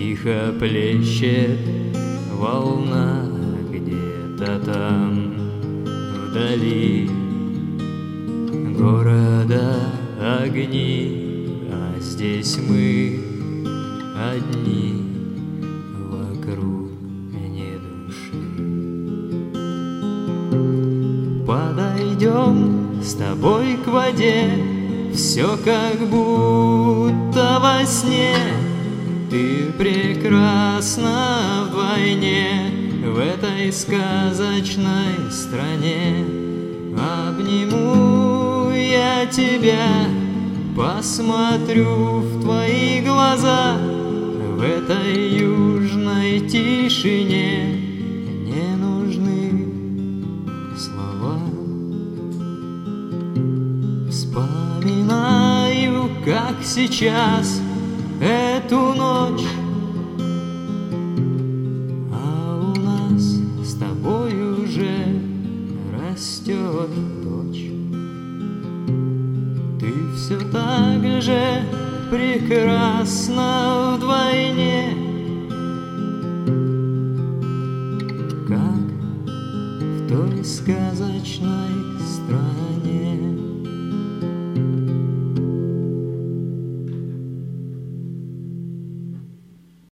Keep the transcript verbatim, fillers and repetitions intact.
Тихо плещет волна где-то там вдали города огни, а здесь мы одни, вокруг не души. Подойдем с тобой к воде, все как будто во сне. Ты прекрасна вдвойне в этой сказочной стране. Обниму я тебя, посмотрю в твои глаза. В этой южной тишине не нужны слова. Вспоминаю, как сейчас эту ночь, а у нас с тобой уже растет дочь. Ты все так же прекрасна вдвойне